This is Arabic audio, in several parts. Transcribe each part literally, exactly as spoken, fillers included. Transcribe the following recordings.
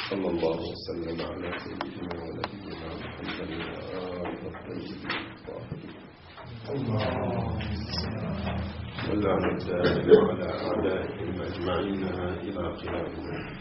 صلى الله وسلم على سيدنا ونبينا محمد وآله الطيبين الطاهرين. واللعنة الدائمة على أعدائهم أجمعين إلى قيام اليوم.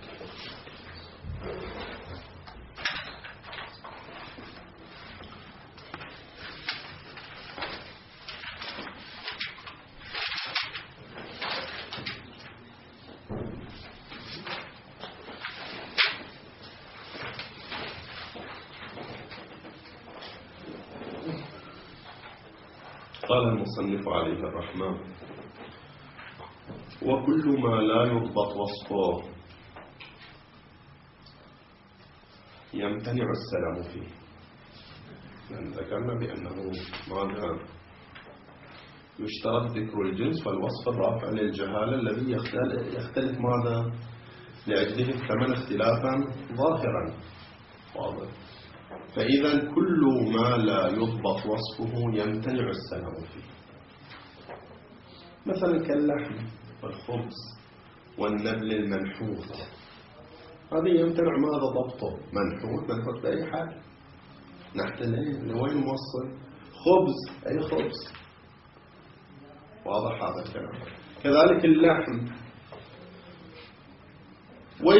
قال المصنف عليه الرحمة: وكل ما لا يضبط وصفه يمتنع السلام فيه. لأن ذكرنا بأنه ماذا يشترط ذكر الجنس والوصف الرافع للجهالة الذي يختلف ماذا لأجله الثمن اختلافا ظاهرا واضح. فإذا كل ما لا يضبط وصفه يمتنع السلام فيه، مثلا كاللحم والخبز والنبل المنحوت، هذه يمتنع ماذا ضبطه؟ منحوت منحوت بأي حال، نحتلين لوين موصل؟ خبز أي خبز، واضح هذا الكلام. كذلك اللحم وي...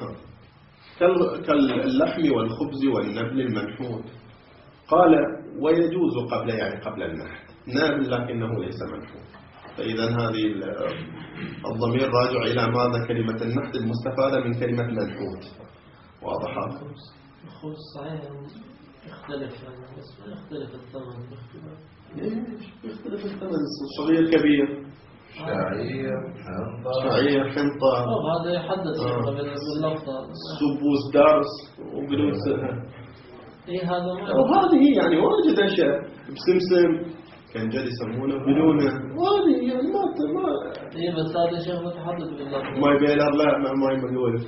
كاللحم والخبز والنبل المنحوت، قال ويجوز قبل يعني قبل النحت نابل لكنه ليس منحوت. فإذا هذه الضمير راجع إلى ماذا؟ كلمة النحت المستفادة من كلمة منحوت، واضح هذا؟ الخبز صحيح يختلف يختلف الثمن باختلاف. ليش يختلف الثمن؟ صغير كبير، شعير حنطة شعير حنطة، هذا يحدد آه. باللفظة سبوس دارس وبدون سنة. إيه هذا ما وهذه يعني واجد أشياء، بسمسم كان جد يسمونه بدونه، وهذه يعني ما ما إيه بس هذا شيء متحدد باللفظة. ماي بيلر لا ما ماي مليول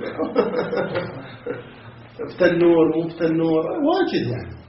فتنور مو فتنور واجد يعني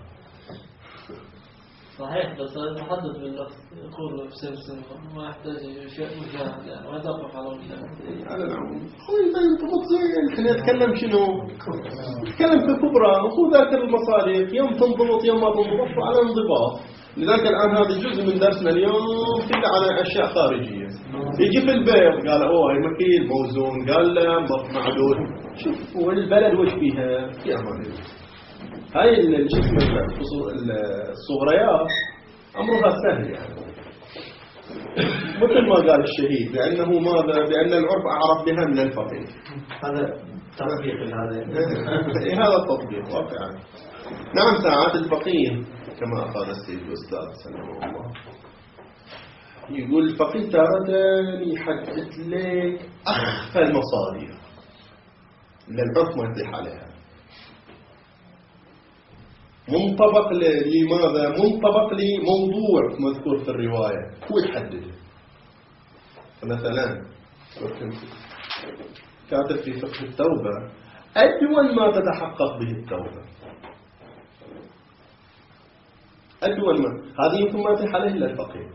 صحيح، بس هذا يتحدد باللفظ، يقول بسمسم ما يحتاج شيء مجاهد يعني ما توقف على مجاهد. على العموم خوي ما ينضبط زين. احنا نتكلم شنو؟ نتكلم في كبرى، هو ذاك المصاريف يوم تنضبط يوم ما تنضبط على انضباط. لذلك الآن هذا جزء من درسنا اليوم كله على أشياء خارجية. يجي في البيت قال أوه هاي مكيل موزون، قال لا معدود، شوف والبلد وش فيها في أمان الله. هاي الجسم الصغريات أمرها سهل يعني، مثل ما قال الشهيد لأنه ماذا؟ لأن العرف أعرف بها من الفقيه. هذا تطبيق هذا هذا التطبيق واقعا. نعم ساعات الفقيه كما أخذ السيد الأستاذ سلمه الله يقول الفقيه تارة يحدد لك أخفى المصادر اللي العرف ما يطيح عليها، منطبق لماذا؟ منطبق لموضوع مذكور في الرواية هو يحدده. مثلا كاتب في فقه التوبة أدون ما تتحقق به التوبة، أدون ما هذه يمكن ما يطيح عليه إلا الفقيه،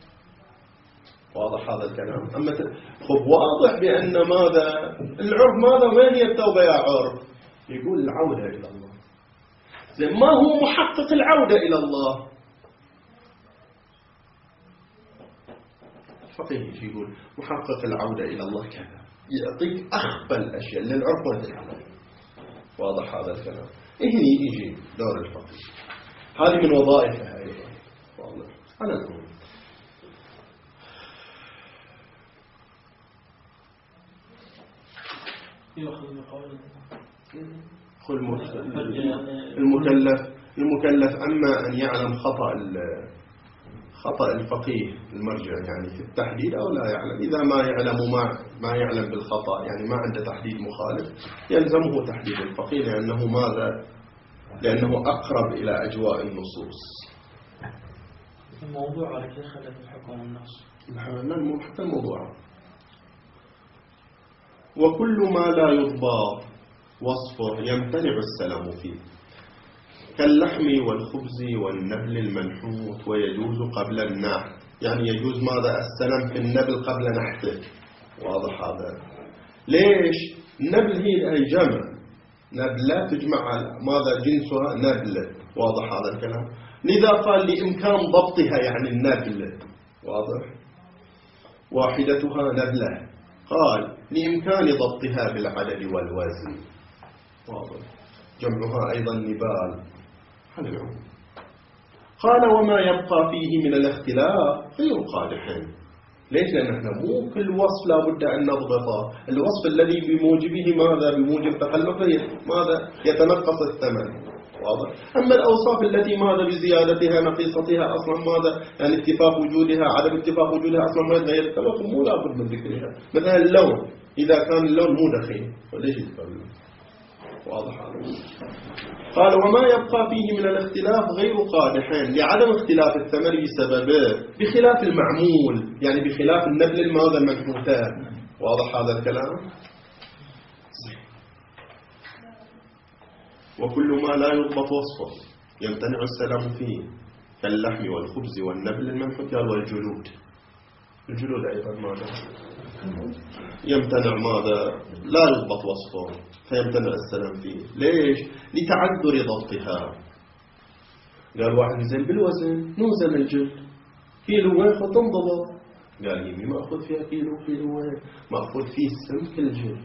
واضح هذا الكلام. أما خب واضح بأن ماذا العرف ماذا؟ وين هي التوبة يا عرف؟ يقول العودة إلى الله. زين ما هو محقق العودة إلى الله؟ الفقيه يقول محقق العودة إلى الله كذا، يعطيك أخفى الأشياء اللي العرف ما يطيح عليه، واضح هذا الكلام. هني يجي دور الفقيه، هذه من وظائفها أيضا، واضح. على العموم المكلف المكلف أما أن يعلم خطأ خطأ الفقيه المرجع يعني في التحديد أو لا يعلم. إذا ما يعلم ما ما يعلم بالخطأ يعني ما عنده تحديد مخالف يلزمه تحديد الفقيه، لأنه ماذا؟ لأنه أقرب إلى أجواء النصوص. الموضوع على كيف خلت الحكم النص؟ لا مو حتى الموضوع. وكل ما لا يضبط وصفه يمتنع السلام فيه، كاللحم والخبز والنبل المنحوت، ويجوز قبل النحت، يعني يجوز ماذا؟ السلام في النبل قبل نحته، واضح هذا. ليش؟ النبل هي جمع نبلة تجمع على ماذا جنسها نبلة، واضح هذا الكلام. لذا قال لإمكان ضبطها يعني النبلة، واضح، واحدتها نبلة، قال لإمكان ضبطها بالعدد والوزن، واضح، جمعها أيضا نبال على العموم. قال وما يبقى فيه من الاختلاف غير قادح. ليش؟ لأن احنا مو كل وصف لابد أن نضبطه، الوصف الذي بموجبه ماذا؟ بموجب تخلفه ماذا؟ يتنقص الثمن، واضح. أما الأوصاف التي ماذا بزيادتها نقيصتها أصلا ماذا؟ يعني اتفاق وجودها عدم اتفاق وجودها أصلا ما يتغير التوقف، مو لابد من ذكرها. مثلا اللون، إذا كان اللون مو دخيل فليش يتكلم؟ واضح هذا. قال وما يبقى فيه من الاختلاف غير قادحين لعدم اختلاف الثمر بسببه، بخلاف المعمول يعني بخلاف النبل الماذا المنحوتات، واضح هذا الكلام. وكل ما لا يضبط وصفه يمتنع السلام فيه كاللحم والخبز والنبل المنحوت والجلود. الجلود أيضا ماذا يمتنع ماذا؟ لا يضبط وصفه فيمتنع السلام فيه. ليش؟ لتعذر ضبطها. قال واحد زين بالوزن نوزن الجلد كيلو وين تنضبط؟ قال يمي مأخذ فيها كيلو كيلو وين؟ مأخذ فيه سمك الجلد،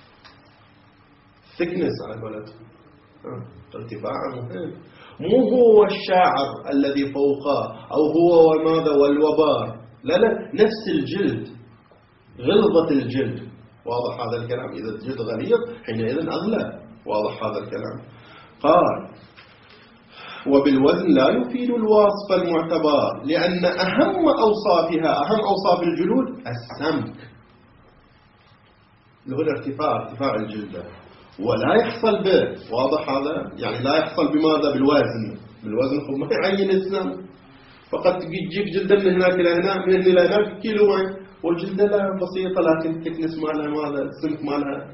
ثكنس على قولته، ارتفاعه مهم. مو هو الشاعر الذي فوقه أو هو وماذا والوبار، لا لا، نفس الجلد، غلظة الجلد، واضح هذا الكلام. إذا الجلد غليظ حينئذ أغلى، واضح هذا الكلام. قال وبالوزن لا يفيد الوصف المعتبر لأن أهم أوصافها، أهم أوصاف الجلود السمك اللي هو الارتفاع، ارتفاع الجلد، ولا يحصل به، واضح هذا، يعني لا يحصل بماذا؟ بالوزن. بالوزن خب ما يعين السمك، فقد تجيك جلدة من هناك إلى هنا، من هنا إلى هناك كيلوين، والجلدة لها بسيطة لكن تكنس مالها ماذا؟ السمك مالها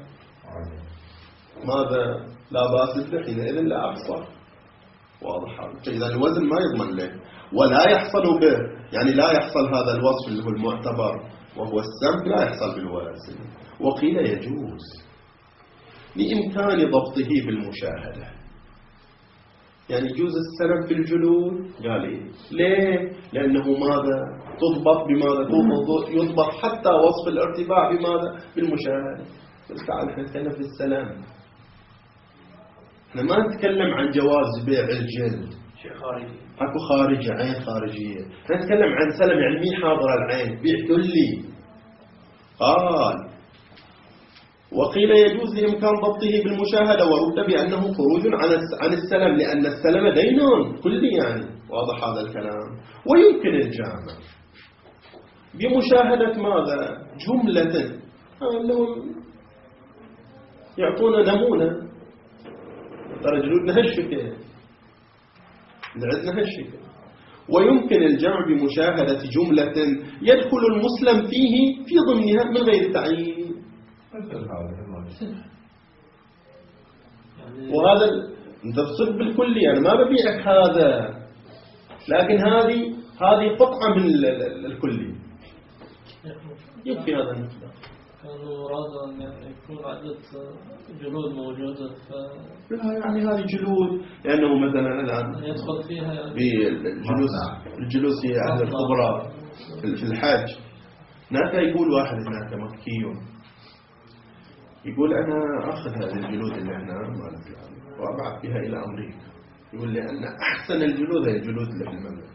ماذا؟ لا باس به، حينئذ لا أحصل، واضح هذا. فإذا الوزن ما يضمن له ولا يحصل به، يعني لا يحصل هذا الوصف اللي هو المعتبر وهو السمك، لا يحصل بالوزن. وقيل يجوز لإمكان ضبطه بالمشاهدة، يعني يجوز السلم في الجلود. قال إيه؟ ليه؟ لأنه ماذا؟ تضبط بماذا؟ يضبط حتى وصف الارتفاع بماذا؟ بالمشاهدة. بس تعال احنا نتكلم في السلام، احنا ما نتكلم عن جواز بيع الجلد، شيء خارجي، اكو خارجي، عين خارجية. احنا نتكلم عن سلم يعني مين حاضر العين، بيع كلي. قال وقيل يجوز لإمكان ضبطه بالمشاهدة، ورد بأنه خروج عن السلم لأن السلم دين كلي يعني، واضح هذا الكلام. ويمكن الجامع بمشاهدة ماذا؟ جملة، لهم يعطونا نمونة، ترى جلودنا هالشكل، عندنا هالشكل. ويمكن الجمع بمشاهدة جملة يدخل المسلم فيه في ضمنها من غير تعيين. وهذا انت تصب بالكلي، يعني ما ببيعك هذا، لكن هذه هذه قطعة من الكلي يكفي هذا المقدار. كان مراد أن يكون عدة جلود موجودة ف لا يعني هذه جلود، لأنه مثلا الآن يدخل فيها يعني بالجلوس، الجلوس هي أهل الخبرة في الحج. هناك يقول واحد هناك مكي يقول أنا أخذ هذه الجلود اللي هنا مالت العالم وأبعث بها إلى أمريكا، يقول لي أن أحسن الجلود هي الجلود اللي في المملكة،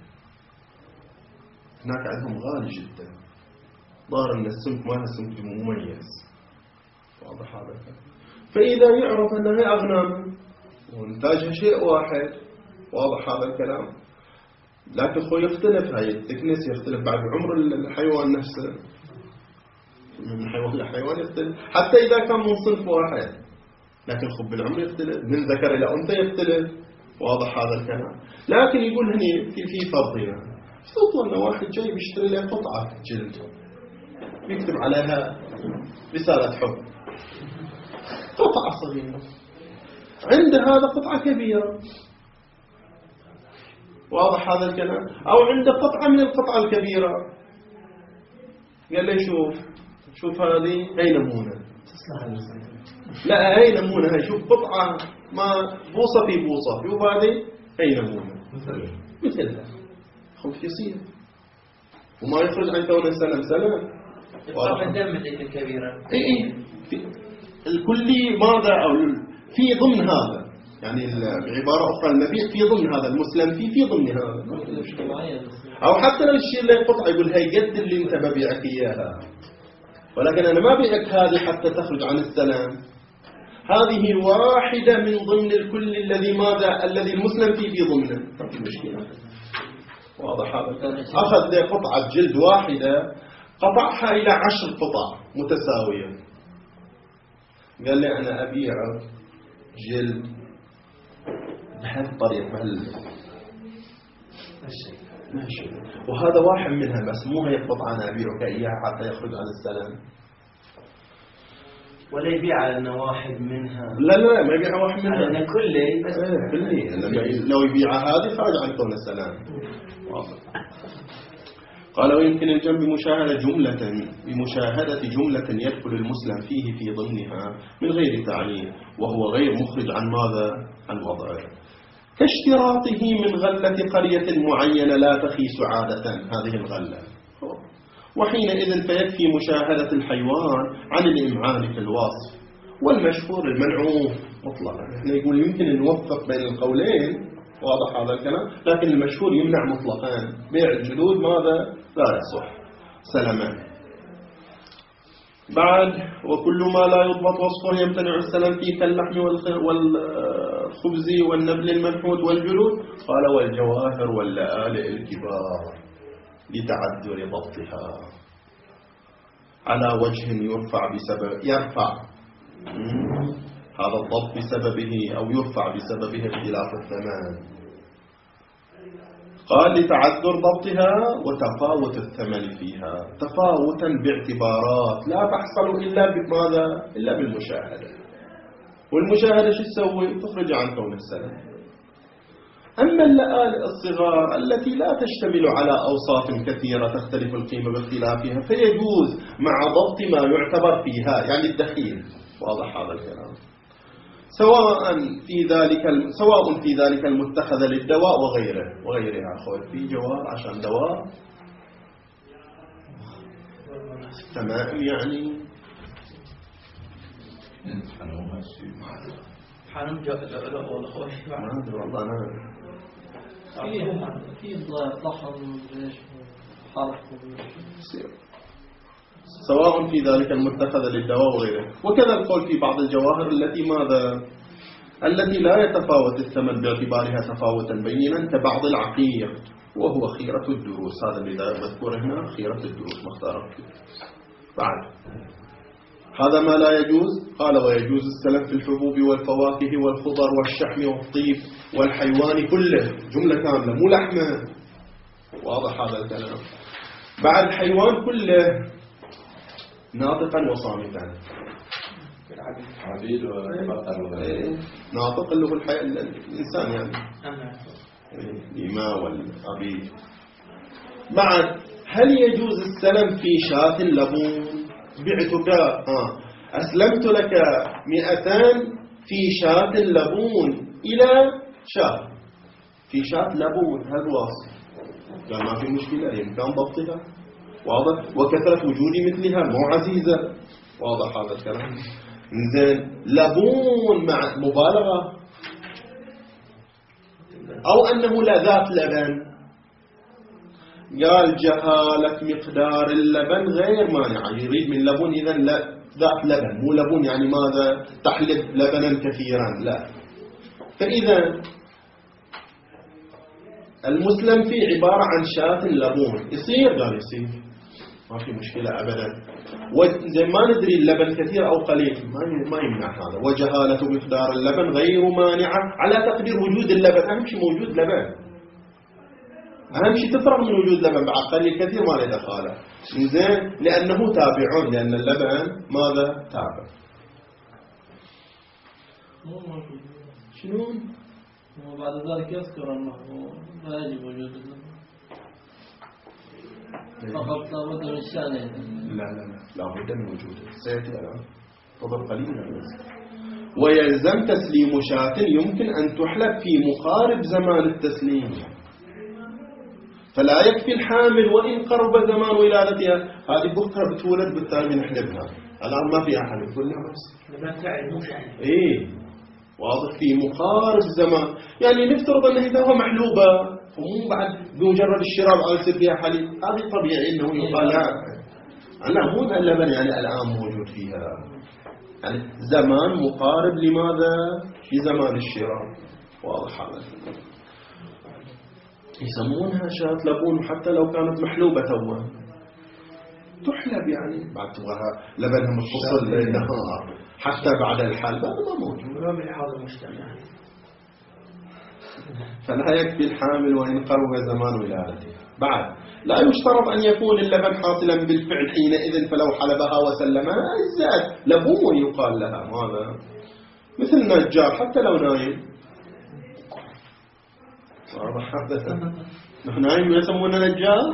هناك عندهم غالي جدا، ظاهر أن السمك مالها سمك مميز، واضح هذا. فإذا يعرف أنها أغنام وإنتاجها شيء واحد، واضح هذا الكلام. لكن خو يختلف، هاي التكنس يختلف بعد عمر الحيوان نفسه، من حيوان لحيوان يختلف، حتى إذا كان من صنف واحد، لكن خب العمر يختلف، من ذكر إلى أنثى يختلف، واضح هذا الكلام. لكن يقول هني في في فرض هنا، فرض أن واحد جاي بيشتري له قطعة جلد يكتب عليها رسالة حب، قطعة صغيرة، عند هذا قطعة كبيرة، واضح هذا الكلام، أو عنده قطعة من القطعة الكبيرة، قال لي شوف شوف هذه هي نمونة، لا هي نمونة، هي شوف قطعة ما بوصة في بوصة، شوف هذه هي نمونة مثلها خوف يصير وما يخرج عن كون السلام سلام. إفراط الدم ذيك الكبيرة. اي اي الكلي ماذا أو في ضمن هذا، يعني بعبارة أخرى المبيع في ضمن هذا، المسلم فيه في ضمن هذا. أو حتى لو الشيء اللي قطعة يقول هي قد اللي أنت ببيعك إياها، ولكن أنا ما بيعك هذه حتى تخرج عن السلام. هذه واحدة من ضمن الكل الذي ماذا الذي المسلم فيه في ضمنه. ما في مشكلة. واضح هذا. أخذ قطعة جلد واحدة قطعها إلى عشر قطع متساوية، قال لي أنا أبيعك جلد بهالطريقة بهال ماشي، وهذا واحد منها بس، مو هي القطعة أنا أبيعك إياها حتى يخرج عن السلام. ولا يبيع على أنه واحد منها. لا لا ما يبيع واحد منها، على أنه كله بس ايه كله. لو يبيع هذه خارج عن كون السلام. قال ويمكن الجمع بمشاهدة جملة بمشاهدة جملة يدخل المسلم فيه في ضمنها من غير تعليل، وهو غير مخرج عن ماذا؟ عن وضعه، كاشتراطه من غلة قرية معينة لا تخيس عادة هذه الغلة، وحينئذ فيكفي مشاهدة الحيوان عن الإمعان في الوصف، والمشهور المنعوف مطلقا. احنا يقول يمكن أن نوفق بين القولين، واضح هذا الكلام، لكن المشهور يمنع مطلقا. بيع الجلود ماذا؟ لا يصح سلمان. بعد وكل ما لا يضبط وصفه يمتنع السلام فيه كاللحم والخبز والنبل المنحوت والجلود. قال والجواهر واللآلئ الكبار لتعذر ضبطها على وجه يرفع بسبب يرفع هذا الضبط بسببه أو يرفع بسببه اختلاف الثمن. قال لتعذر ضبطها وتفاوت الثمن فيها، تفاوتا باعتبارات لا تحصل إلا بماذا؟ إلا بالمشاهدة. والمشاهدة شو تسوي؟ تخرج عن كون السلام. أما اللآلئ الصغار التي لا تشتمل على أوصاف كثيرة تختلف القيمة باختلافها فيجوز مع ضبط ما يعتبر فيها، يعني الدخيل. واضح هذا الكلام. سواء في ذلك سواء في ذلك المتخذ للدواء وغيره وغيرها. أخوي في جوار عشان دواء تمام يعني حنم جاء لا والله خوش ما أدري والله أنا في في ضخم ليش حرق سواء في ذلك المتخذ للدواء وغيره. وكذا القول في بعض الجواهر التي ماذا التي لا يتفاوت الثمن باعتبارها تفاوتا بينا كبعض العقيق وهو خيرة الدروس. هذا اللي مذكور هنا خيرة الدروس مختارة. بعد هذا ما لا يجوز. قال ويجوز السلف في الحبوب والفواكه والخضر والشحم والطيب والحيوان كله جملة كاملة مو لحمة. واضح هذا الكلام. بعد الحيوان كله ناطقا وصامتا. عبيد وبقر ناطق اللي هو الحي... الإنسان يعني الإماء والعبيد. بعد هل يجوز السلم في شاة لبون؟ بعتك آه. أسلمت لك مئتان في شاة لبون إلى شاة في شاة لبون. هل واصل؟ قال ما في مشكلة يمكن ضبطها. واضح. وكثرة وجود مثلها مو عزيزة. واضح هذا الكلام. زين لبون مع مبالغة أو أنه لا ذات لبن. قال جهالة مقدار اللبن غير مانعة. يريد من لبن إذن لا ذات لبن مو لبن يعني ماذا تحلب لبنا كثيرا لا. فإذا المسلم في عبارة عن شاة لبون يصير. قال يصير ما في مشكلة أبدا. وزي ما ندري اللبن كثير أو قليل ما يمنع هذا. وجهالة مقدار اللبن غير مانعة على تقدير وجود اللبن. أهم شيء موجود لبن. أهم شيء تفرغ من وجود لبن. بعد قليل كثير ما له دخالة. زين لأنه تابعون لأن اللبن ماذا تابع. شنو؟ وبعد ذلك يذكر أنه لا يجب وجود اللبن فقط لابد من الشأن. لا لا لا لابد من وجوده. سيأتي الآن فضل قليلا بس. ويلزم تسليم شاة يمكن أن تحلب في مقارب زمان التسليم. فلا يكفي الحامل وإن قرب زمان ولادتها. هذه بكرة بتولد بالتالي نحلبها، الآن ما فيها حلب، قلنا بس لما تعد مو شأن. إيه واضح، في مقارب زمان. يعني نفترض أنها إذا هو محلوبة ومو بعد بمجرد الشراب على يصير فيها حليب، هذه طبيعي أنه يقال لا أنا مو اللبن يعني الآن موجود فيها، يعني زمان مقارب لماذا؟ لزمان الشراء. واضح هذا. يسمونها شاة لبون حتى لو كانت محلوبة توها تحلب، يعني بعد تبغاها لبنها متصل للنهار حتى بعد الحلب، هذا ما موجود. ما بلحاظ المجتمع. فلا يكفي الحامل وإن قرب زمان ولادته. بعد لا يشترط أن يكون اللبن حاصلا بالفعل حينئذ، فلو حلبها وسلمها أجزاء لبون يقال لها ماذا؟ مثل النجار حتى لو نايم. واضح هذا؟ نحن نايم يسمونه نجار.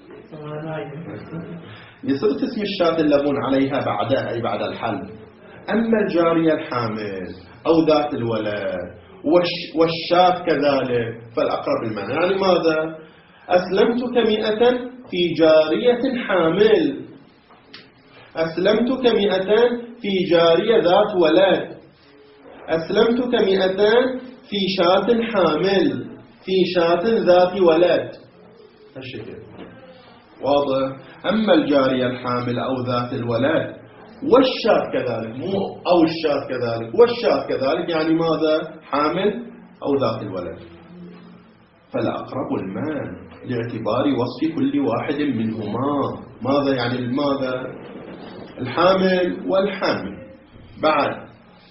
يصير اسم الشاة اللبون عليها بعدها أي بعد الحلب. أما الجارية الحامل أو ذات الولد والشاة كذلك فالأقرب المعنى. يعني ماذا؟ أسلمتك مئة في جارية حامل، أسلمتك مئة في جارية ذات ولد، أسلمتك مئة في شاة حامل، في شاة ذات ولد. هالشكل واضح. أما الجارية الحامل أو ذات الولد والشاة كذلك، مو أو الشاة كذلك، والشاة كذلك، يعني ماذا؟ حامل أو ذات الولد. فالأقرب المال لاعتبار وصف كل واحد منهما. ماذا يعني ماذا؟ الحامل والحامل. بعد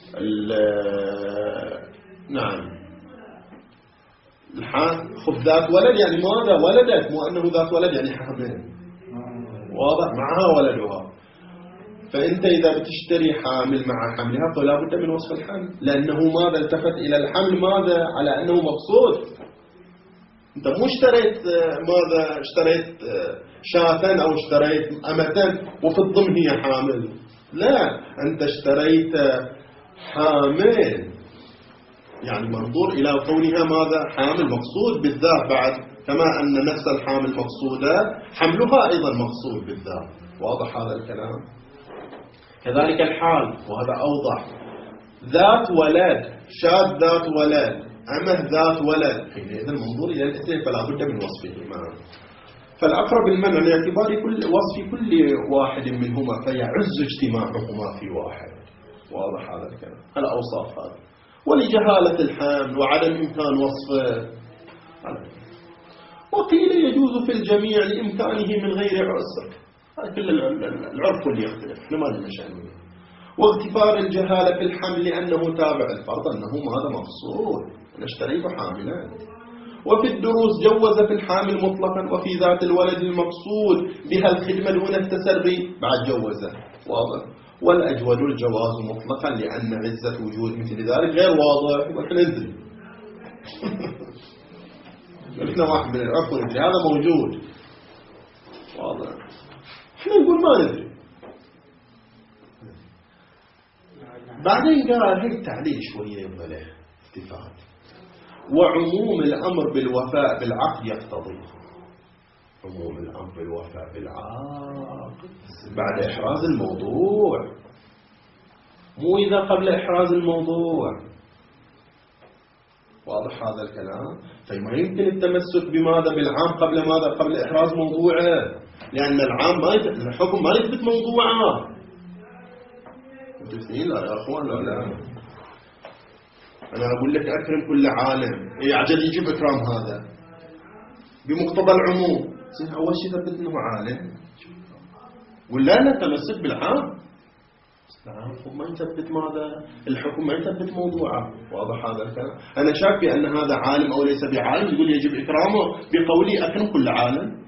نعم خذ ذات ولد، يعني ماذا؟ ولدت، مو أنه ذات ولد يعني حامل. واضح، معها ولدها. فأنت إذا بتشتري حامل مع حملها فلا بد من وصف الحمل، لأنه ماذا؟ التفت إلى الحمل ماذا؟ على أنه مقصود. أنت مو اشتريت ماذا؟ اشتريت شاة أو اشتريت أمة وفي الضمن هي حامل، لا، أنت اشتريت حامل، يعني منظور إلى كونها ماذا؟ حامل مقصود بالذات. بعد كما أن نفس الحامل مقصودة حملها أيضا مقصود بالذات. واضح هذا الكلام؟ كذلك الحال، وهذا أوضح. ذات ولد، شاة ذات ولد، أمه ذات ولد، حينئذ المنظور إلى الاثنين فلا بد من وصفهما. فالأقرب المنع لاعتبار كل وصف كل واحد منهما فيعز اجتماعهما في واحد. واضح هذا الكلام؟ الأوصاف هذا. ولجهالة الحامل وعدم إمكان وصفه. وقيل يجوز في الجميع لإمكانه من غير عسر. هذا كل العرف اللي يختلف، احنا ما لنا شأن. واغتفار الجهالة في الحمل لأنه تابع الفرض أنه هذا مقصود، أنا اشتريت حاملا. وفي الدروس جوز في الحامل مطلقا، وفي ذات الولد المقصود بها الخدمة دون التسري بعد جوزه. واضح. والأجود الجواز مطلقا لأن عزة وجود مثل ذلك غير واضح. ولكن ندري قلنا واحد من العرف وندري هذا موجود. واضح. احنا نقول ما ندري. بعدين قال هيك تعليل شوية يبغى له التفات. وعموم الأمر بالوفاء بالعقد يقتضي، عموم الأمر بالوفاء بالعقد بعد إحراز الموضوع، مو إذا قبل إحراز الموضوع. واضح هذا الكلام؟ فما يمكن التمسك بماذا؟ بالعام قبل ماذا؟ قبل إحراز موضوعه، لأن العام ما يثبت، الحكم ما يثبت موضوعه. متفقين لا يا أخوان؟ لا لا، أنا أقول لك أكرم كل عالم، إيه عجل يجيب إكرام هذا بمقتضى العموم. زين أول شيء ثبت أنه عالم، ولا لا تمسك بالعام. العام ما يثبت ماذا؟ الحكم ما يثبت موضوعه. واضح هذا الكلام؟ أنا شاك بأن هذا عالم أو ليس بعالم، يقول يجب إكرامه بقولي أكرم كل عالم.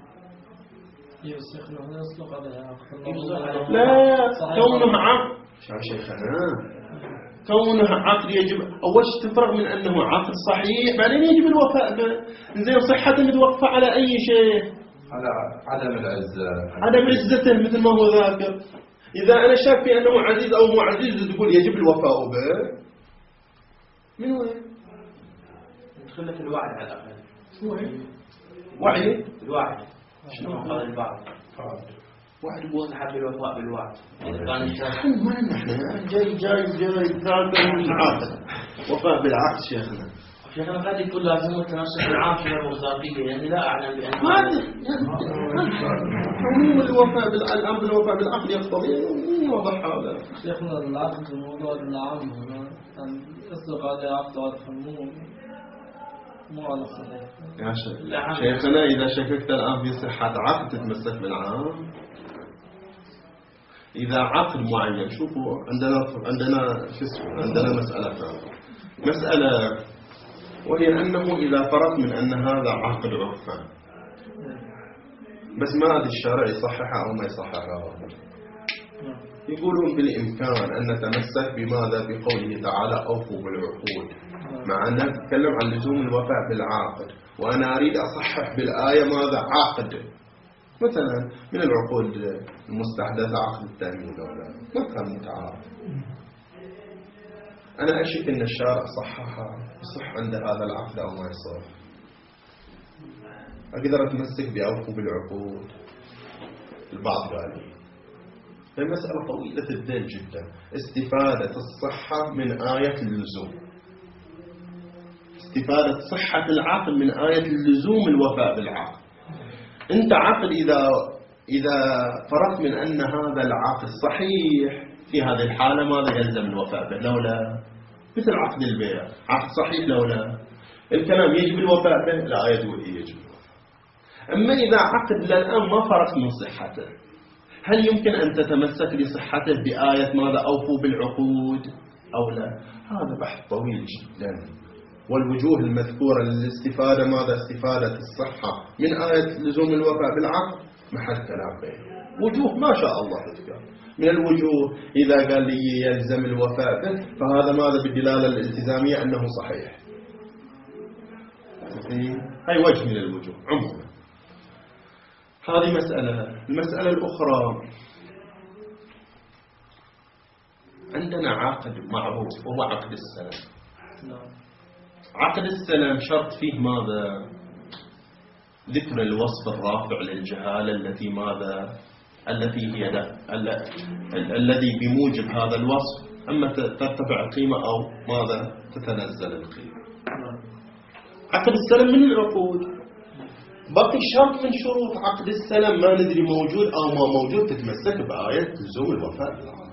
لا، كونه عقد شاف شيخنا، كونه عقد يجب أول شيء تفرغ من أنه عقد صحيح، بعدين يجب الوفاء به. زين صحة متوقفة على أي شيء؟ على عدم العزة، عدم عزته مثل ما هو ذاكر. إذا أنا شاك بأنه عزيز أو مو عزيز تقول يجب الوفاء به، من وين؟ يدخل لك الوعد على الأقل. شو هي؟ وعي؟ الوعد. شنو قال البعض. وعد مصلحة بالوفاء بالوعد. إذا كان الشخص ما نحن جاي جاي جاي ثالثة من العقد وفاء بالعقد شيخنا. شيخنا قد يكون لازم التنسق العام في المصداقية، يعني لا أعلم بأن هذا عموم الوفاء بالأمر بالوفاء بالعقد يقتضي واضح هذا. شيخنا العقد الموضوع العام هنا أن يصدق عليه عقد عرف مو مو على صحيح. يا شيخ شيخنا إذا شككت الآن في صحة عقد تتمسك بالعام. إذا عقد معين شوفوا عندنا عندنا شو اسمه عندنا مسألة ثانية مسألة وهي أنه إذا فرض من أن هذا عقد عرفان بس ما أدري الشارع يصححها أو ما يصححها يقولون بالإمكان أن نتمسك بماذا بقوله تعالى أوفوا بالعقود مع أن نتكلم عن لزوم الوفاء بالعقد وأنا أريد أصحح بالآية ماذا عقد مثلا من العقود المستحدثة عقد التأمين ولا ما كان متعارف. أنا أشك أن الشارع صححها يصح عند هذا العقد أو ما يصح. أقدر أتمسك بأوفوا بالعقود. البعض قال لي هي مسألة طويلة الذيل جدا استفادة الصحة من آية اللزوم استفادة صحة العقد من آية اللزوم الوفاء بالعقد. أنت عقد إذا إذا فرضت من أن هذا العقد صحيح في هذه الحالة ماذا يلزم الوفاء به لولا مثل عقد البيع عقد صحيح لولا الكلام يجب الوفاء به الآية تقول يجب الوفاء. أما إذا عقد للآن ما فرق من صحته هل يمكن أن تتمسك بصحته بآية ماذا أوفوا بالعقود أو لا؟ هذا بحث طويل جدا والوجوه المذكورة للاستفادة ماذا استفادة الصحة من آية لزوم الوفاء بالعقد محل كلام بينه وجوه ما شاء الله تذكر من الوجوه إذا قال لي يلزم الوفاء به فهذا ماذا بالدلالة الالتزامية أنه صحيح. هاي وجه من الوجوه عموما. هذه مسألة. المسألة الأخرى عندنا عقد معروف وهو عقد السلام. عقد السلام شرط فيه ماذا ذكر الوصف الرافع للجهالة التي ماذا التي هي ده الذي بموجب هذا الوصف أما ترتفع القيمة أو ماذا تتنزل القيمة. عقد السلام من العقود باقي شرط من شروط عقد السلام ما ندري موجود أو ما موجود تتمسك بآية لزوم الوفاء بالعقد.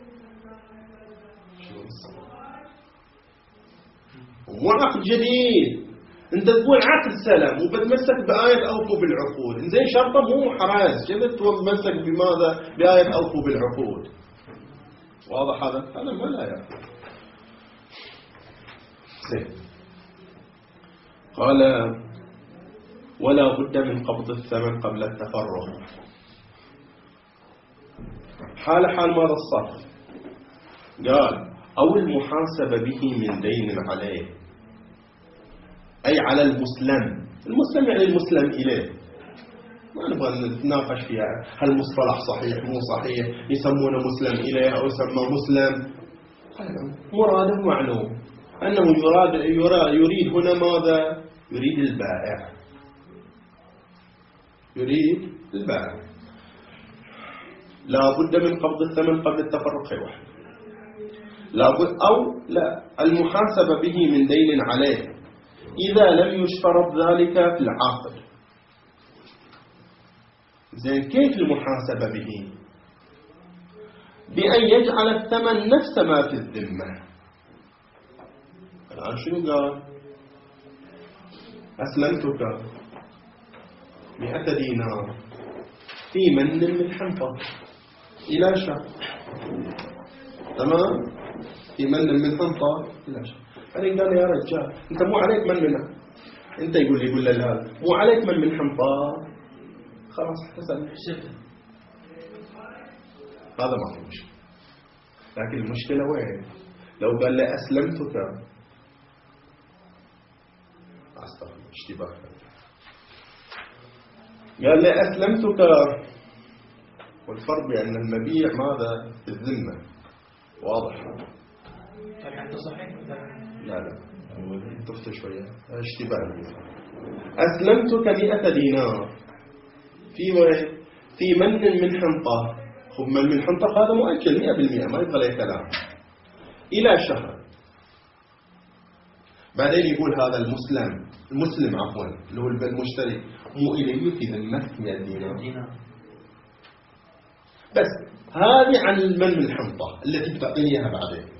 وعقد جديد انت تقول عقد سلام وبتمسك بآية أوفوا بالعقود زين شرطه مو محراز كيف تتمسك بماذا بآية أوفوا بالعقود. واضح هذا هذا ما لا يعرف. زين قال ولا بد من قبض الثمن قبل التفرغ. حال حال ماذا الصرف قال أو المحاسبة به من دين عليه أي على المسلم. المسلم يعني المسلم إليه ما نبغى نتناقش فيها هل المصطلح صحيح مو صحيح يسمونه مسلم إليه أو يسمى مسلم مراده معلوم أنه يراد يريد هنا ماذا يريد البائع يريد البائع. لا بد من قبض الثمن قبل التفرق واحد لا بد أو لا المحاسبة به من دين عليه إذا لم يشترط ذلك في العقد. زين كيف المحاسبة به؟ بأن يجعل الثمن نفس ما في الذمة. الآن شنو قال؟ أسلمتك مئة دينار في من من حنطة إلى شهر تمام في من من حنطة إلى شهر. أنا قال يا رجال أنت مو عليك من منها أنت يقول لي يقول له لا مو عليك من من حنطة خلاص حسن شفت هذا ما في مشكلة. لكن المشكلة وين لو قال لي أسلمتك أستغفر اشتباه قال لي أسلمتك والفرق بأن المبيع ماذا في الذمة واضح طيب أنت صحيح؟ لا لا طفت شوية اشتباه. أسلمتك مئة دينار في وين؟ في من من حنطة. خب من من حنطة هذا مؤجل مئة بالمئة ما يبغى له كلام إلى شهر. بعدين يقول هذا المسلم المسلم عفوا اللي هو المشتري مو إليه في ذمتك مئة دينار بس. هذه عن المن من الحنطة التي بتعطيني إياها بعدين.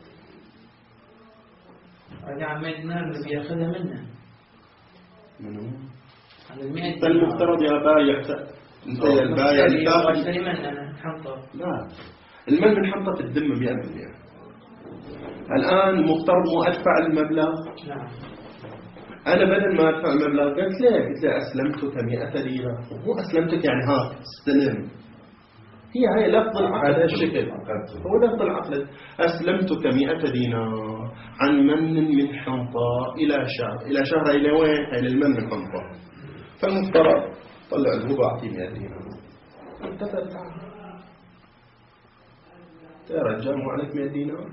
هذه عن مئة دينار اللي بياخذها منه. منو؟ عن المئة أنت المفترض يا بايع أنت يا البايع أشتري أشتري من أنا حنطة. لا المن من حنطة في الذمة مئة بالمئة. الآن مفترض مو أدفع المبلغ. نعم. أنا بدل ما أدفع المبلغ قلت له قلت له أسلمتك مئة دينار. مو أسلمتك يعني هاك استلم. هي هاي لفظ العقد هذا الشكل هو لفظ العقد. أسلمتك مئة دينار عن من من حنطة إلى شهر. إلى شهر إلى وين؟ إلى المن من حنطة. فالمفترض طلع الهبة أعطيه مئة دينار. أنت تدفع يا رجال مو عليك مئة دينار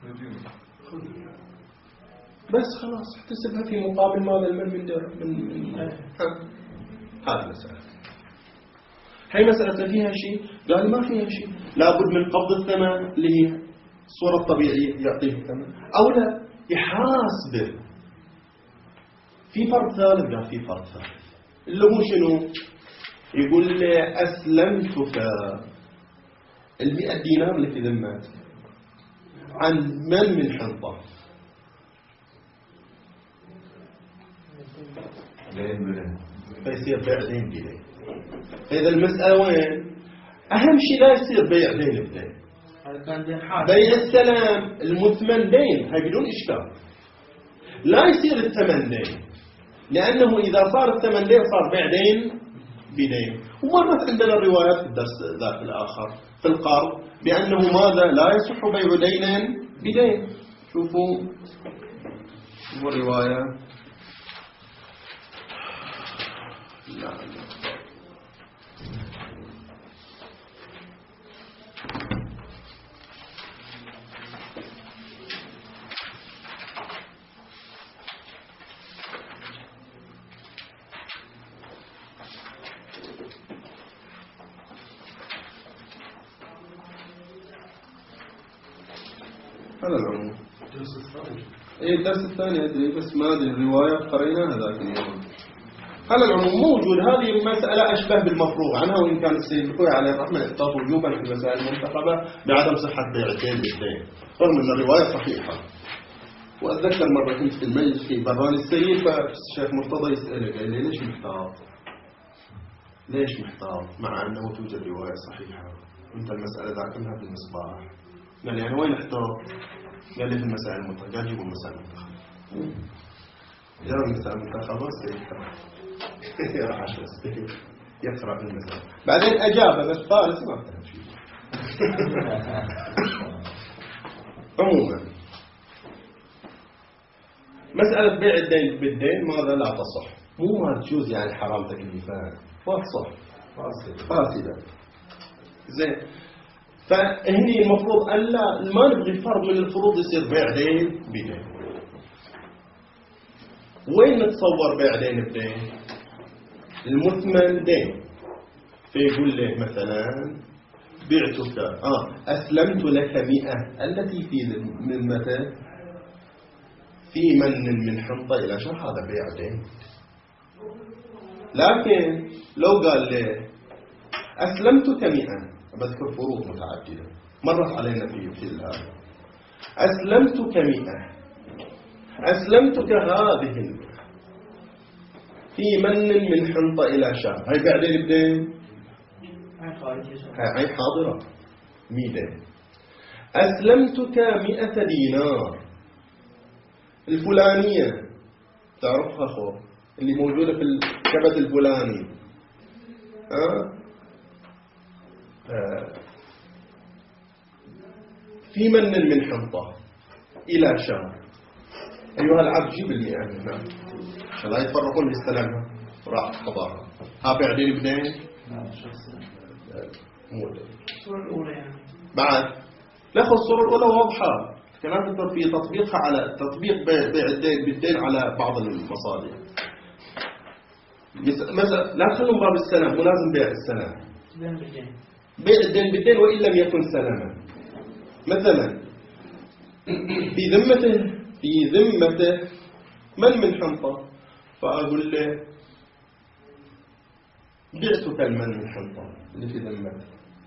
بس خلاص احتسبها في مقابل ماذا المن من در من من هذه مسألة. هي مسألة فيها شيء؟ قال ما فيها شيء. لابد من قبض الثمن اللي هي الصورة الطبيعية يعطيه الثمن أو لا يحاسبه. في فرق ثالث. قال في فرق ثالث اللي هو شنو؟ يقول لي أسلمتك المئة دينار اللي في ذمتك عن من من حنطة دين بدين فيصير بيع دين بدين. فإذا المسألة وين؟ أهم شيء لا يصير بيع دين بدين. هذا كان دين حال. بيع السلام المثمن دين هاي بدون إشكال. لا يصير الثمن دين لأنه إذا صار الثمن دين صار بيع دين بدين. ومرت عندنا الروايات في الدرس ذاك الآخر في القرض بأنه ماذا لا يصح بيع دين بدين. شوفوا شوفوا الرواية. لا على العموم الدرس الثاني ايه الدرس الثاني ادري بس ما ادري الروايات قريناها ذاك اليوم. على العموم موجود. هذه المسألة أشبه بالمفروغ عنها وإن كان السيد الخوي عليه الرحمة احتاط وجوبا في المسائل المنتخبة بعدم صحة بيع الدين بالدين رغم أن الرواية صحيحة. وأتذكر مرة كنت في المجلس في براني السيد فالشيخ مرتضى يسأله قال لي ليش محتاط؟ ليش محتاط مع أنه توجد رواية صحيحة؟ أنت المسألة ذاك منها في المصباح. قال لي أنا وين احتاط؟ قال لي في المسائل المنتخبة. قال جيبوا المسائل المنتخبة. جاب المسائل المنتخبة السيد راح عشر يقرأ في المسائل بعدين أجاب بس فارس ما فهم شيء. عموما مسألة بيع الدين بالدين ماذا لا تصح. مو ما تجوز يعني حرام تكليفات فصح فاسدة زين. فهني المفروض ألا ما نبغي فرض من الفروض يصير بيع دين بدين. وين نتصور بيع دين بدين؟ المثمن دين فيقول له مثلا بعتك آه أسلمت لك مئة التي في من متى في من من حنطة إلى شهر هذا بيع دين. لكن لو قال له أسلمتك مئة بذكر فروض متعددة مرت علينا في في هذا. أسلمتك مئة أسلمتك هذه المئة في من من حنطة إلى شهر. هاي بعدين بدين هاي حاضرة ميدين. أسلمتك مئة دينار الفلانية تعرفها خو اللي موجودة في الكبت الفلاني ها آه. في من من حنطة إلى شهر. أيها العبد جيب المئة هنا عشان لا يتفرقون يستلمها راح قضاها. ها بعدين بدين مو الصورة الأولى يعني بعد لا خذ الصورة الأولى واضحة. كلام في تطبيقها على تطبيق بيع الدين بالدين على بعض المصادر. مثلا لا تخلون باب السلام، مو لازم بيع السلام، بيع الدين بالدين وإن لم يكن سلاما. مثلا في ذمته في ذمته من من حنطة، فأقول له بعتك المن من حنطة اللي في ذمته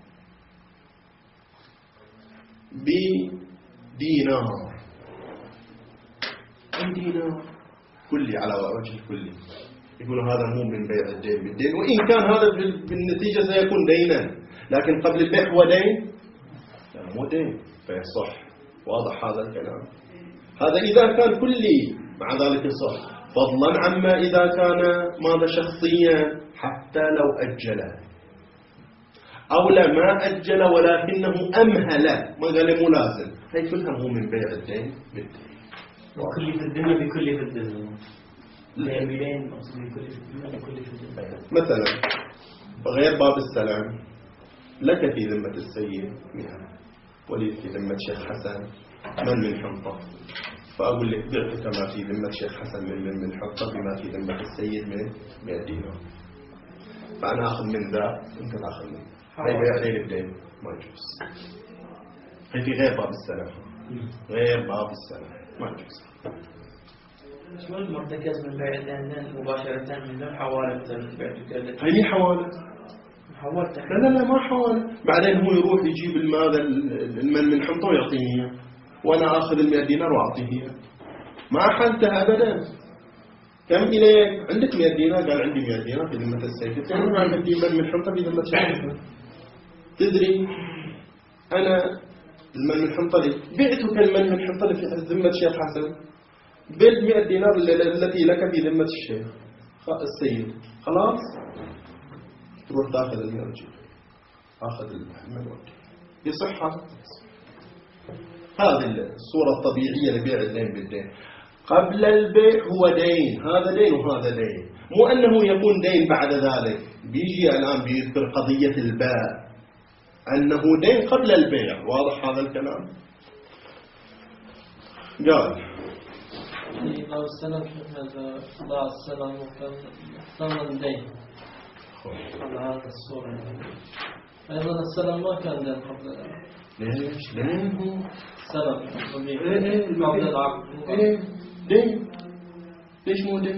بدينار، أي دينار كلي على وجه الكلي. يقولوا هذا مو من بيع الدين بالدين، وإن كان هذا بالنتيجة سيكون دينا، لكن قبل البيع هو دين؟ لا مو دين، فيصح. واضح هذا الكلام؟ هذا إذا كان كلي، مع ذلك يصح، فضلا عما إذا كان ماذا شخصيا، حتى لو أجله أو لا ما أجل ولكنه أمهل، ما قال مو لازم، هي كلها مو من بيع الدين بالدين. وكل في الدنيا بكل في الدنيا دين بدين بكل في الدنيا بكل في الدنيا. مثلا غير باب السلام، لك في ذمة السيد مئة ولي في ذمة شيخ حسن من من حنطة، فأقول لك بعتك ما في ذمة شيخ حسن من من من حنطة بما في ذمة السيد من مئة دينار، فأنا أخذ من ذا أنت تأخذ من هاي بيع دين الدين ما يجوز. هي في غير باب السلام، غير باب السلام ما يجوز. شو المرتكز من بيع الدين مباشرة من دون حوالة مثلا بعتك؟ هي حوالة حولت. لا لا لا ما حوالة، بعدين هو يروح يجيب المال المن من حنطة ويعطيني إياه، وأنا آخذ المئة دينار وأعطيه إياه، ما حلتها أبدا. كم إليك؟ عندك مئة دينار؟ قال عندي مئة دينار في ذمة السيد. كم عندك من من حنطة في ذمة شيخ؟ تدري أنا المن من حنطة لي بعتك المن من حنطة في ذمة شيخ حسن بالمئة دينار التي لك في ذمة الشيخ السيد، خلاص تروح تاخذ المرجع، اخذ المن يصح. هذه الصورة الطبيعية لبيع الدين بالدين. قبل البيع هو دين، هذا دين وهذا دين، مو أنه يكون دين بعد ذلك. بيجي الآن بيذكر قضية الباء أنه دين قبل البيع. واضح هذا الكلام؟ قال لو السلام هذا ضاع السلام وكان ثمن دين على هذا الصورة. أيضا السلام ما كان دين قبل العقد. ليش؟ دين هو سلام إيه قبل العقد. إيه دين. ليش مو دين؟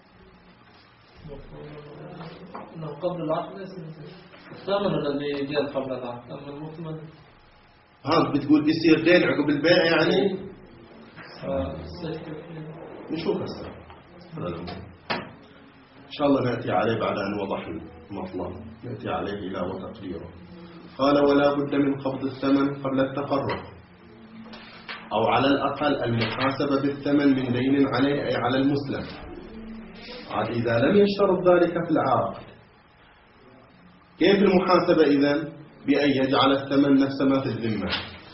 لو قبل العقد الثمن الذي جاء قبل العقد، أما المثمن ها بتقول بيصير دين عقب البيع يعني؟ نشوف هسه إن شاء الله نأتي عليه بعد أن وضح المطلب، نأتي عليه إلى وتقديره. قال ولا بد من قبض الثمن قبل التفرق، أو على الأقل المحاسبة بالثمن من دين عليه أي على المسلم، عاد إذا لم يشترط ذلك في العقد. كيف المحاسبة إذن؟ بأن يجعل الثمن نفس ما في الذمة.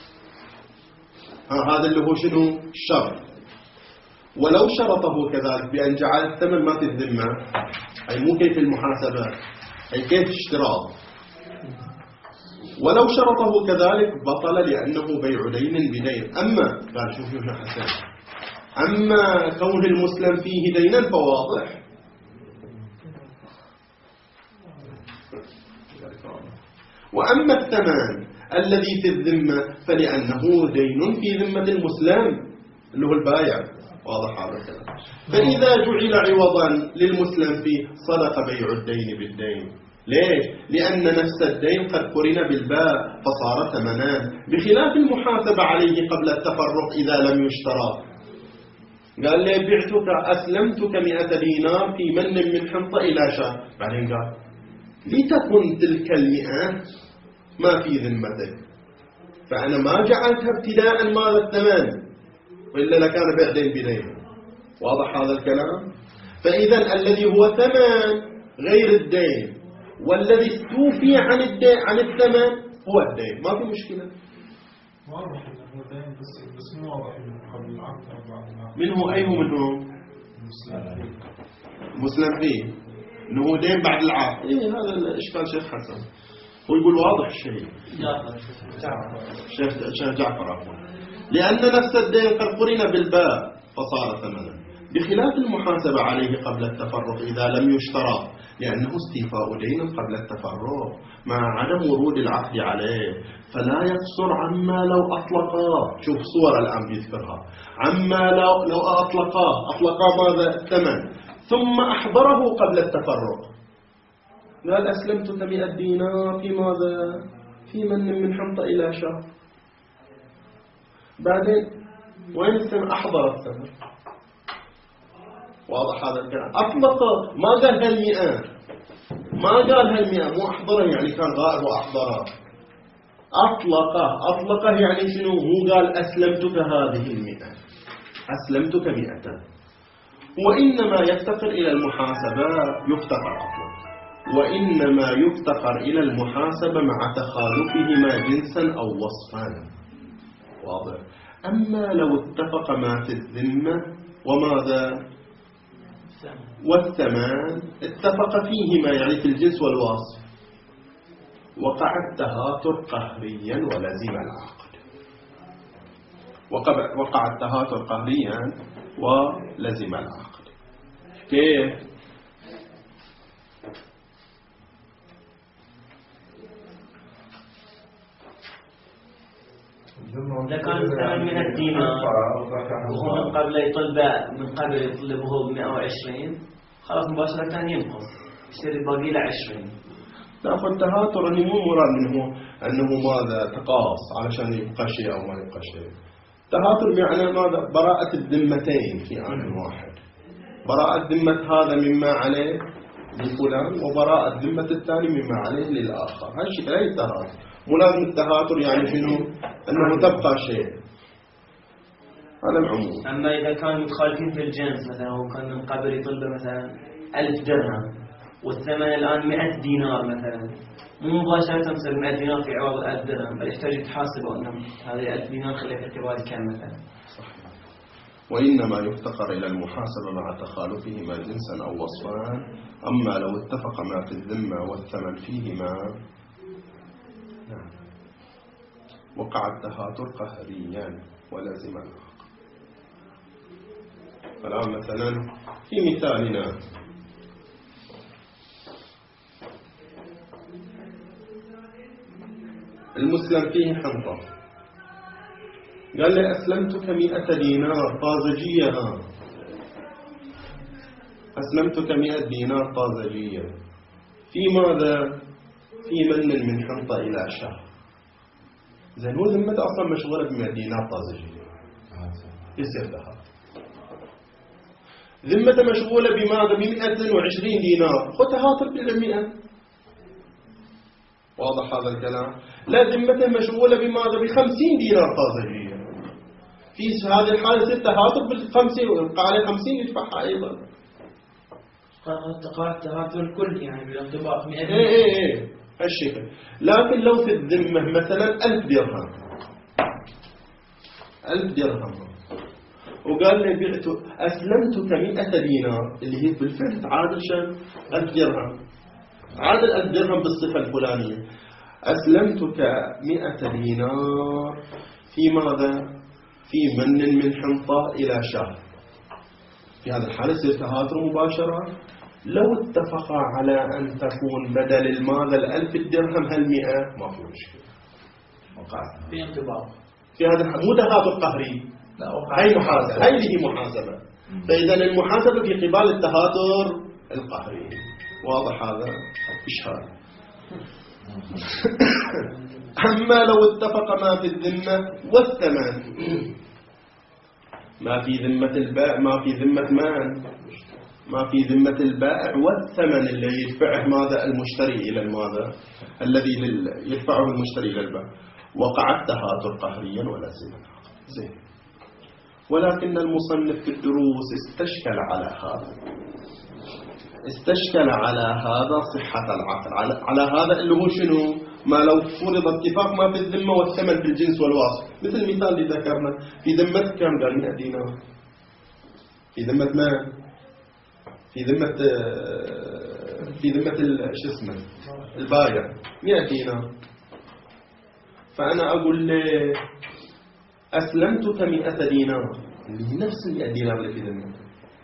هذا اللي هو شنو؟ الشرط. ولو شرطه كذلك بأن جعل الثمن ما في الذمة، أي مو كيف المحاسبة، أي كيف اشتراط. ولو شرطه كذلك بطل لأنه بيع دين بدين. أما قال شوف شوف حسن، أما كون المسلم فيه دينا فواضح. وأما الثمن الذي في الذمة فلأنه دين في ذمة المسلم اللي هو البايع. واضح هذا الكلام؟ فإذا جعل عوضا للمسلم فيه صدق بيع الدين بالدين. ليش؟ لأن نفس الدين قد قرن بالباء فصار ثمنان، بخلاف المحاسبة عليه قبل التفرق إذا لم يشترى. قال لي بعتك أسلمتك مئة دينار في من من حنطة إلى شهر، بعدين قال لتكن تلك المئة ما في ذمتك، فأنا ما جعلتها ابتداء مال الثمن، وإلا لكان بيع دين بدين. واضح هذا الكلام؟ فإذا الذي هو ثمن غير الدين والذي استوفي عن الدين عن الثمن هو الدين، ما في مشكلة. واضح انه هو دين بس بس مو واضح انه قبل العقد او بعد العقد. من هو أي هو من هو؟ مسلم. مسلم فيه انه هو دين بعد العقد. إيه هذا الإشكال شيخ حسن، هو يقول واضح الشيء. جعفر شيخ شيخ جعفر عفوا لأن نفس الدين قد قرن بالباء فصار ثمنا، بخلاف المحاسبة عليه قبل التفرق إذا لم يشترط، لأنه استيفاء دين قبل التفرق مع عدم ورود العقد عليه، فلا يقصر عما لو أطلقاه. شوف صور الآن بيذكرها، عما لو لو أطلقاه أطلقاه ماذا؟ الثمن، ثم أحضره قبل التفرق، قال أسلمتك مئة دينار في ماذا؟ في من من حنطة إلى شهر. بعدين وين الثمن؟ أحضر الثمن. واضح هذا الكلام؟ أطلق، ما قال هالمئة، ما قال هالمئة، مو أحضره يعني كان غائب وأحضره، أطلقه. أطلقه يعني شنو؟ مو قال أسلمتك هذه المئة، أسلمتك مئة. وإنما يفتقر إلى المحاسبة، يفتقر أطلق، وإنما يفتقر إلى المحاسبة مع تخالفهما جنسا أو وصفا. واضح؟ أما لو اتفق ما في الذمة وماذا؟ والثمان، اتفق فيهما يعني في الجنس والوصف، وقع التهاتر قهريا ولزم العقد. وقع, وقع التهاتر قهريا ولزم العقد. كيف؟ إذا كان الثمن مئة دينار وهو من قبل يطلب من قبل يطلبه ب مئة وعشرين، خلاص مباشرة ينقص، يصير باقي له عشرين. لا، فالتهاتر أنه مو مراد منه أنه ماذا؟ تقاص علشان يبقى شيء أو ما يبقى شيء. تهاتر يعني ماذا؟ براءة الذمتين في آن واحد، براءة ذمة هذا مما عليه لفلان، وبراءة ذمة الثاني مما عليه للآخر. هالشيء لا يتهاتر. مو لازم التهاتر يعني شنو؟ أنه تبقى شيء. هذا العموم. أما إذا كانوا متخالفين في الجنس، مثلا هو كان من قبل يطلب مثلا ألف درهم والثمن الآن مئة دينار مثلا، مو مباشرة تصير مئة دينار في عوض ألف درهم، بل يحتاج يتحاسبوا أنه هذه ألف دينار خليك اعتبار كم مثلا. صحيح. وإنما يفتقر إلى المحاسبة مع تخالفهما جنسا أو وصفان. أما لو اتفق ما في الذمة والثمن فيهما، نعم، وقع التهاتر قهريا ولازم العقد. الآن مثلا في مثالنا المسلم فيه حنطة، قال لي أسلمتك مئة دينار طازجية، ها أسلمتك مئة دينار طازجية في ماذا؟ في من من حنطة إلى شهر. زين، هو ذمته أصلا مشغولة بمئة دينار طازجية، يصير ذهب. ذمته مشغولة بماذا؟ بمئة وعشرين دينار، خذ تهاتر بالمئة. واضح هذا الكلام؟ لا، ذمته مشغولة بماذا؟ بخمسين دينار طازجية. في هذه الحالة يصير تهاتر بالخمسين، ويبقى عليه خمسين يدفعها أيضا. تقع التهاتر الكل يعني بالانطباق مئة. إيه إيه إيه هالشكل. لكن لو في الذمة مثلا ألف درهم، ألف درهم، وقال لي بعت أسلمتك مئة دينار، اللي هي بالفعل تعادل شان ألف درهم، عادل ألف درهم بالصفة الفلانية. أسلمتك مئة دينار في ماذا؟ في من من حنطة إلى شهر. في هذا الحالة يصير تهاتر مباشرة. لو اتفقا على أن تكون بدل الماذا الألف الدرهم هالمئة، ما في مشكلة، وقعت في انطباق. في هذا الحالة مو تهاتر قهري، لا، وقع. هاي محاسبة، هاي اللي هي محاسبة. فإذا المحاسبة في قبال التهاتر القهري. واضح هذا؟ إشهار. أما لو اتفق ما في الذمة والثمن، ما في ذمة البائع، ما في ذمة من؟ ما في ذمة البائع والثمن اللي يدفعه ماذا؟ المشتري إلى الماذا؟ الذي يدفعه المشتري إلى البائع. وقع التهاتر قهريا ولازم العقد. زين. ولكن المصنف في الدروس استشكل على هذا، استشكل على هذا صحة العقد، على, على هذا اللي هو شنو؟ ما لو فرض اتفاق ما في الذمة والثمن في الجنس والوصف، مثل المثال اللي ذكرنا. في ذمة كم؟ قال مئة دينار. في ذمة ما؟ في ذمة في ذمة شو اسمه البايع مئة دينار. فأنا أقول له أسلمتك مئة دينار، اللي هي نفس المئة دينار اللي في ذمتك،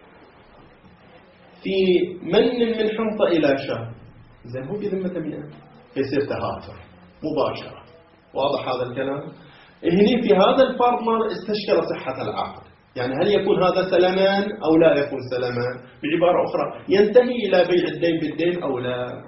في من من حنطة إلى شهر، زين هو في ذمته مئة، فيصير تهافر مباشرة. واضح هذا الكلام؟ هني في هذا الفرض ما استشكل صحة العقد، يعني هل يكون هذا سلمان أو لا يكون سلمان؟ بعبارة أخرى ينتهي إلى بيع الدين بالدين أو لا؟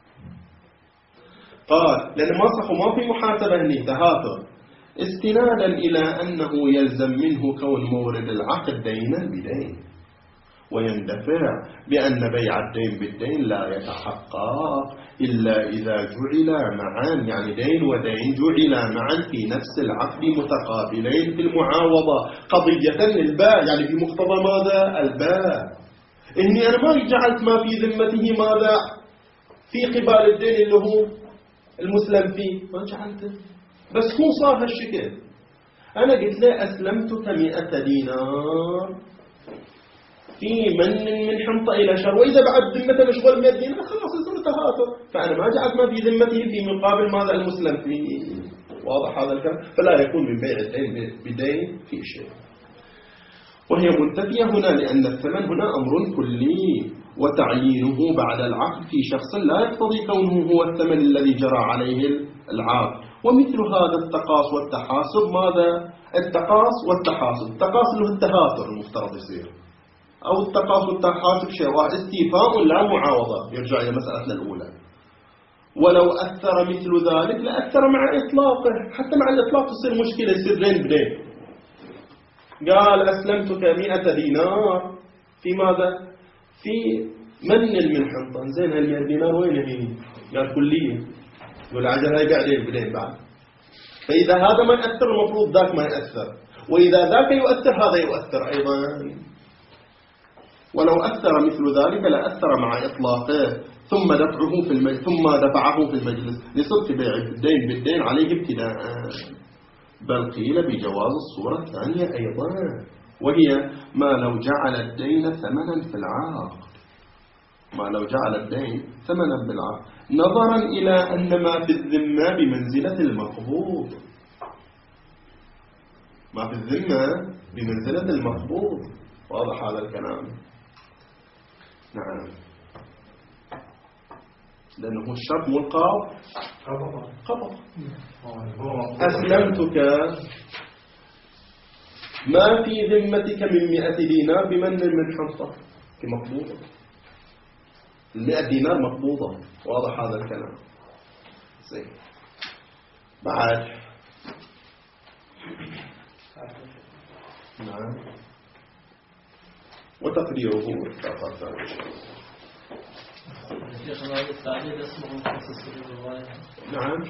قال لأن ما صح وما في محاسبة هني تهافر، استنادا إلى أنه يلزم منه كون مورد العقد دينا بدين، ويندفع بأن بيع الدين بالدين لا يتحقق إلا إذا جعل معا، يعني دين ودين جعل معا في نفس العقد متقابلين في المعاوضة قضية الباء، يعني في مقتضى ماذا؟ الباء. إني أنا ما جعلت ما في ذمته ماذا في قبال الدين اللي هو المسلم فيه، ما جعلته، بس هو صار هالشكل. أنا قلت له أسلمتك مئة دينار في من من حنطة إلى شهر، وإذا بعد ذمته مشغول مئة دينار خلاص يصير تهاتر، فأنا ما جعلت ما في ذمته في مقابل ماذا المسلم فيه. واضح هذا الكلام؟ فلا يكون من بيع الدين بدين في شيء. وهي منتفية هنا لأن الثمن هنا أمر كلي، وتعيينه بعد العقد في شخص لا يقتضي كونه هو الثمن الذي جرى عليه العقد. ومثل هذا التقاص والتحاسب ماذا؟ التقاص والتحاسب، التقاص له التهافر المفترض يصير، أو التقاص والتحاسب شيء واحد، استيفاء لا معاوضة، يرجع إلى مسألتنا الأولى. ولو أثر مثل ذلك لأثر مع إطلاقه، حتى مع الإطلاق تصير مشكلة، يصير دين بدين. قال أسلمتك مئة دينار في ماذا؟ في من المنحنطة، زين هالمئة دينار وين هي؟ قال كلية، يقول عجل هاي يبيع دين بدين بعد. فإذا هذا ما يأثر المفروض ذاك ما يأثر، وإذا ذاك يؤثر هذا يؤثر أيضا. ولو أثر مثل ذلك لأثر مع إطلاقه ثم دفعه في المجلس ثم دفعه في المجلس لصدق بيع الدين بالدين عليه ابتداء. بل قيل بجواز الصورة الثانية أيضا، وهي ما لو جعل الدين ثمنا في العقد، ما لو جعل الدين ثمنا بالعقد، نظرا إلى أن ما في الذمة بمنزلة المقبوض، ما في الذمة بمنزلة المقبوض. واضح هذا الكلام؟ نعم، لأنه الشرط ملقى قبض. أسلمتك ما في ذمتك من مئة دينار بمن من حنطة كمقبوضة، المئة دينار مقبوضة. واضح هذا الكلام؟ زين. بعد نعم، وتقديره فقط إن شاء الله. شيخنا التعديل اسمه مخصص للرواية. نعم.